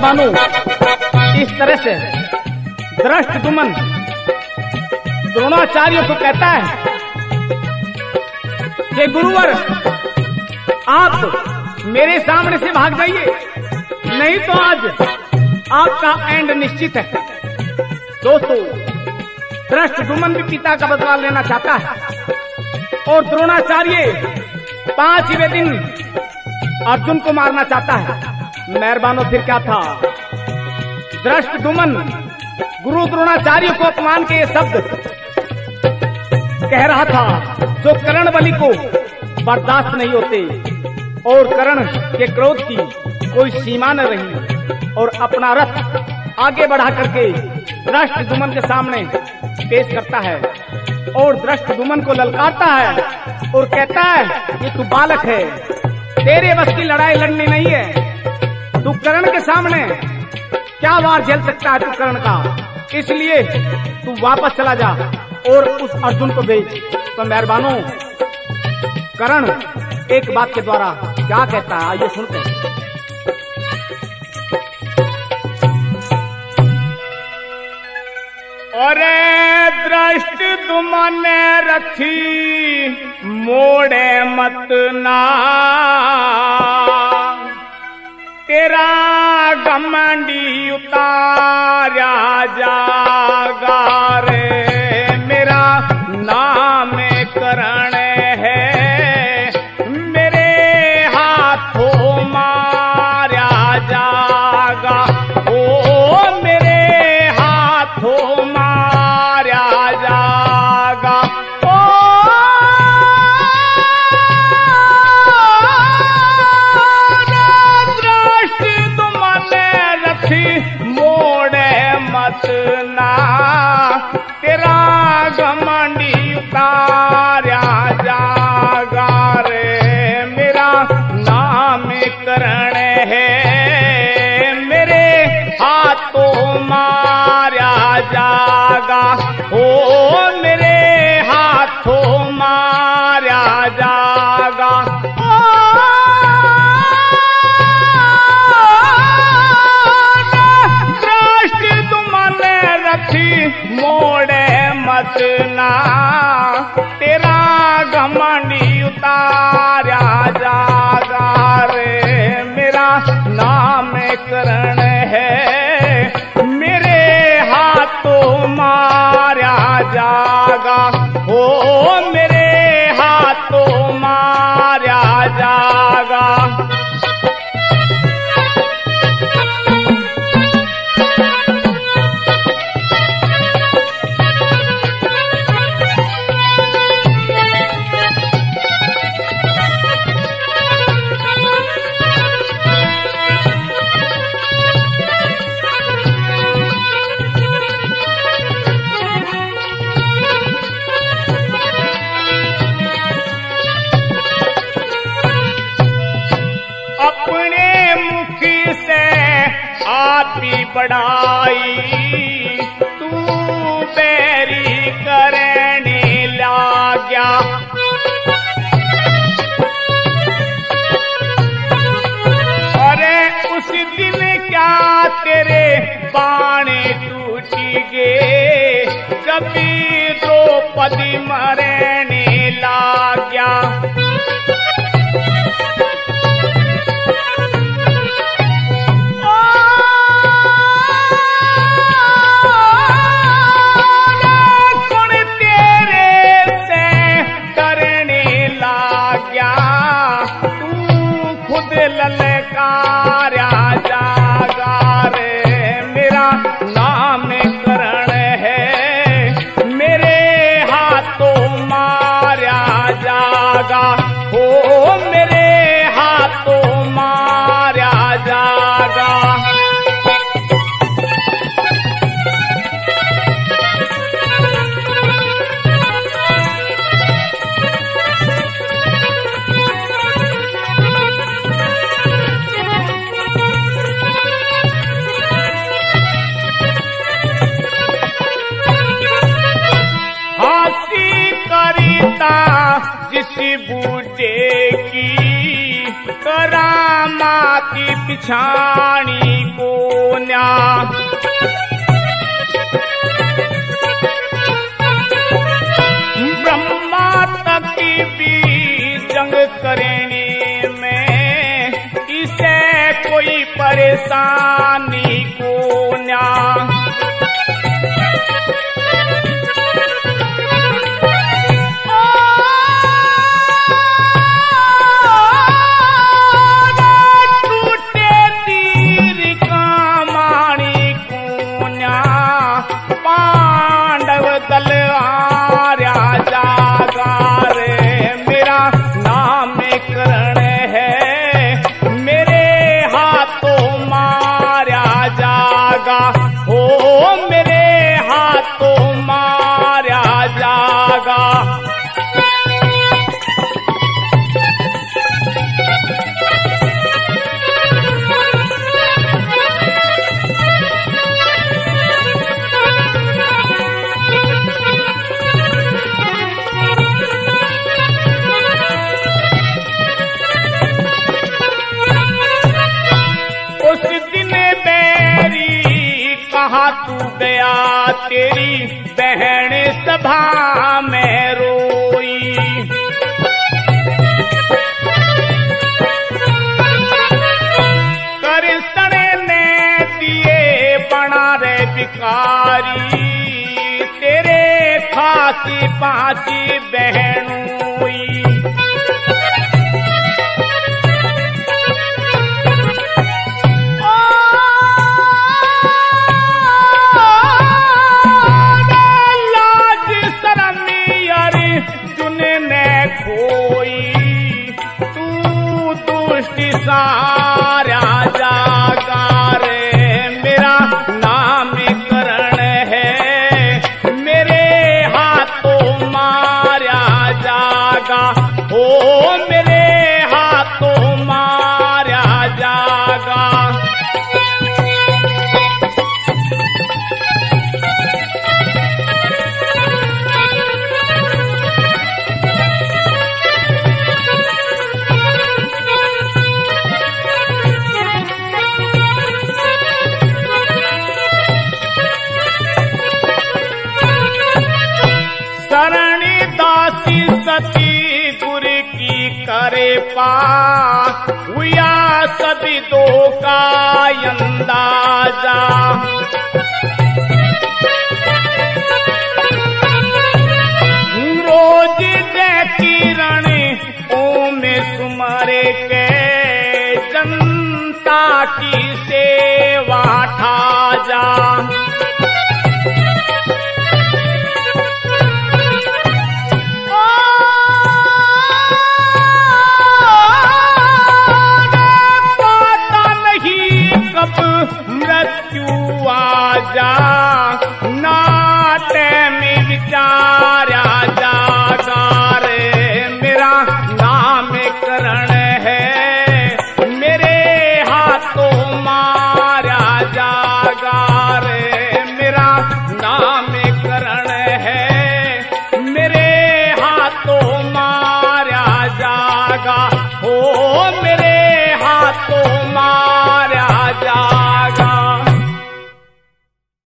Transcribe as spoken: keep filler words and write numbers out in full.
मेहरबानो इस तरह से धृष्टद्युम्न द्रोणाचार्य को कहता है कि गुरुवर आप मेरे सामने से भाग जाइए, नहीं तो आज आपका एंड निश्चित है। दोस्तों, धृष्टद्युम्न भी पिता का बदला लेना चाहता है और द्रोणाचार्य पांचवें दिन अर्जुन को मारना चाहता है। मेहरबानो फिर क्या था, धृष्टद्युम्न गुरु द्रोणाचार्य को अपमान के ये शब्द कह रहा था जो कर्ण बलि को बर्दाश्त नहीं होते और कर्ण के क्रोध की कोई सीमा न रही और अपना रथ आगे बढ़ा करके धृष्टद्युम्न के सामने पेश करता है और धृष्टद्युम्न को ललकारता है और कहता है कि तू बालक है, तेरे बस की लड़ाई लड़नी नहीं है, तू कर्ण के सामने क्या वार झेल सकता है तू कर्ण का, इसलिए तू वापस चला जा और उस अर्जुन को भेज। तो मेहरबानो कर्ण एक बात के द्वारा क्या कहता है, आइए सुनते हैं। अरे धृष्टद्युम्न रखी मोड़े मत ना, तेरा घमंडी उतारा जागा रे, मेरा नाम करण है, मेरे हाथों मारा जागा, ओ मेरे हाथों मारा जागा, ओ धृष्टद्युम्न रखी मोड़े मत ना, तेरा घमंडी उतारा जागा रे, मेरा नाम करण है, मेरे हाथों मारा जागा, ओ मेरे हाथों मारा जागा, मोड़े मत ना, तेरा घमंडी उतारा जागा रे, मेरा नाम करण है, मेरे हाथों मारा जागा, ओ मेरे हाथों मारा जागा। अपने मुख से आप ही बढ़ाई, तू बैरी करने लाग्या, अरे उस दिन क्या तेरे बाणे टूटी गे, कभी द्रौपदी मरने लाग्या, ललकारा जागा रे, मेरा नाम करण है, मेरे हाथों मारा जागा, ओ मेरे हाथों मारा जागा। जिस बूटे की करामाती पिछाणी को न्या ब्रह्मा तक भी जंग करने में इसे कोई परेशानी को न्या तू गया तेरी बहन सभा में रोई कृष्ण ने दिए बना रे भिखारी तेरे खासी पांची बहनों खोई तू दुष्टि सारा जागा रे मेरा नाम करण है मेरे हाथों मारा जागा ओ मेरे हाथों मारा जागा शरणी दासी सती गुर की करे पा हुआ सभी दो का अंदाजा रोज जय किरण ओम सुमरे के जनता की से